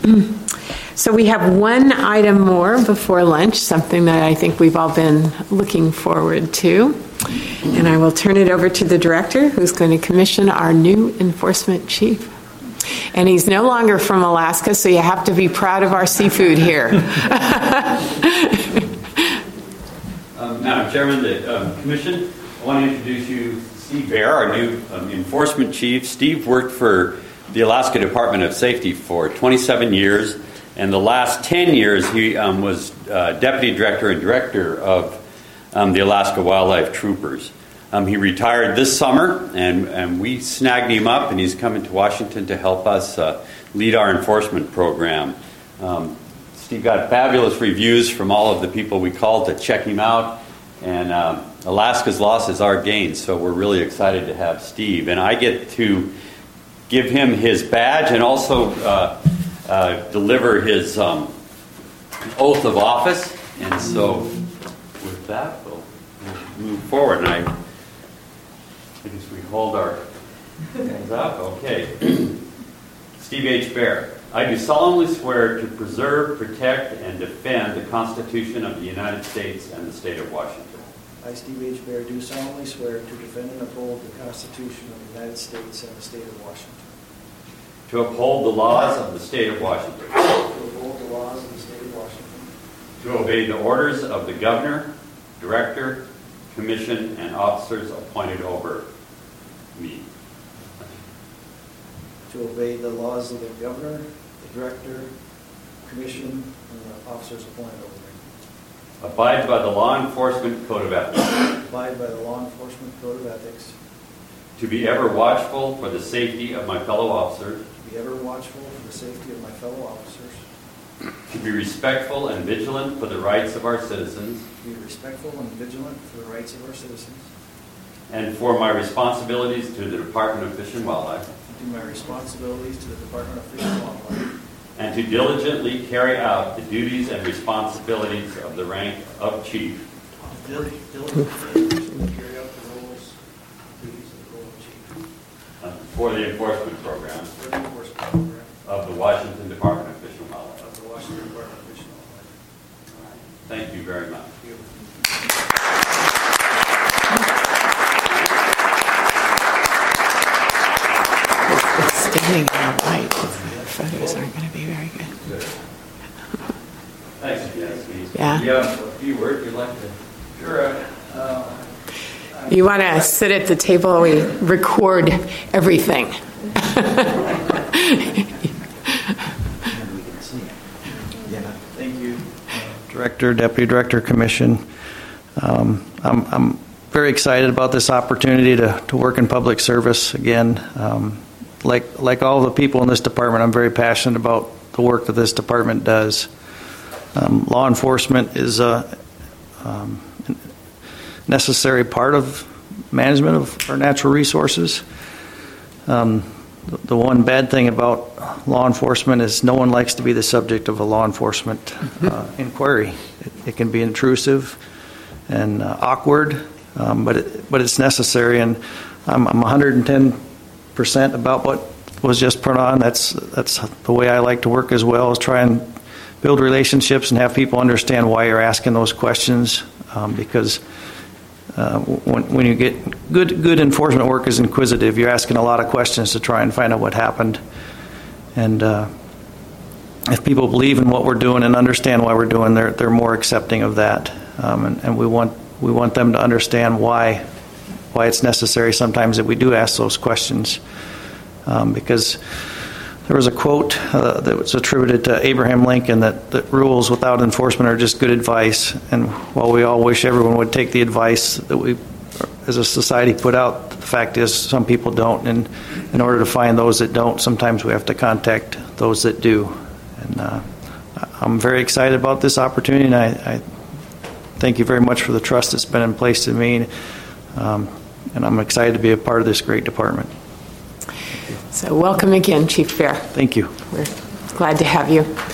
So we have one item more before lunch, something that I think we've all been looking forward to. And I will turn it over to the director, who's going to commission our new enforcement chief. And he's no longer from Alaska, so you have to be proud of our seafood here. Madam Chairman, the Commission, I want to introduce you Steve Bear, our new enforcement chief. Steve worked for the Alaska Department of Safety for 27 years, and the last 10 years he was deputy director and director of the Alaska Wildlife Troopers. He retired this summer, and we snagged him up, and he's coming to Washington to help us lead our enforcement program. Steve got fabulous reviews from all of the people we called to check him out, and Alaska's loss is our gain, so we're really excited to have Steve. And I get to give him his badge and also deliver his oath of office. And so with that, we'll move forward. And I guess we hold our hands up. Okay. Steve H. Bear. I do solemnly swear to preserve, protect, and defend the Constitution of the United States and the state of Washington. I, Steve H. Bear, do solemnly swear to defend and uphold the Constitution of the United States and the state of Washington. To uphold the laws of the state of Washington. To uphold the laws of the state of Washington. To obey the orders of the governor, director, commission, and officers appointed over me. To obey the laws of the governor, the director, commission, and the officers appointed over me. Abide by the law enforcement code of ethics. Abide by the law enforcement code of ethics. To be ever watchful for the safety of my fellow officers. To be ever watchful for the safety of my fellow officers. To be respectful and vigilant for the rights of our citizens. To be respectful and vigilant for the rights of our citizens. And for my responsibilities to the Department of Fish and Wildlife. To do my responsibilities to the Department of Fish and Wildlife. And to diligently carry out the duties and responsibilities of the rank of chief. Diligently carry out the roles, duties of the role of chief. For the enforcement program. For the enforcement program. Of the Washington Department of Fish and Wildlife. Of the Washington Department of Fish and Wildlife. All right. Thank you very much. Thank you. Standing on the right, the photos aren't going to be very good. Thanks again, Steve. Yeah. You have a few words you'd like to? Sure. You want to sit at the table, we record everything. Thank you, Director, Deputy Director, Commission. I'm very excited about this opportunity to work in public service again. Like all the people in this department, I'm very passionate about the work that this department does. Law enforcement is a necessary part of management of our natural resources. The one bad thing about law enforcement is no one likes to be the subject of a law enforcement inquiry. It can be intrusive and awkward, but it's necessary, and I'm 110% about what was just put on. That's the way I like to work as well, is try and build relationships and have people understand why you're asking those questions, because when you get good enforcement work is inquisitive. You're asking a lot of questions to try and find out what happened, and if people believe in what we're doing and understand why we're doing, they're more accepting of that, and we want them to understand why it's necessary sometimes that we do ask those questions, because there was a quote that was attributed to Abraham Lincoln that rules without enforcement are just good advice. And while we all wish everyone would take the advice that we as a society put out, the fact is some people don't. And in order to find those that don't, sometimes we have to contact those that do. And I'm very excited about this opportunity, and I thank you very much for the trust that's been in place in me. And I'm excited to be a part of this great department. So welcome again, Chief Bear. Thank you. We're glad to have you.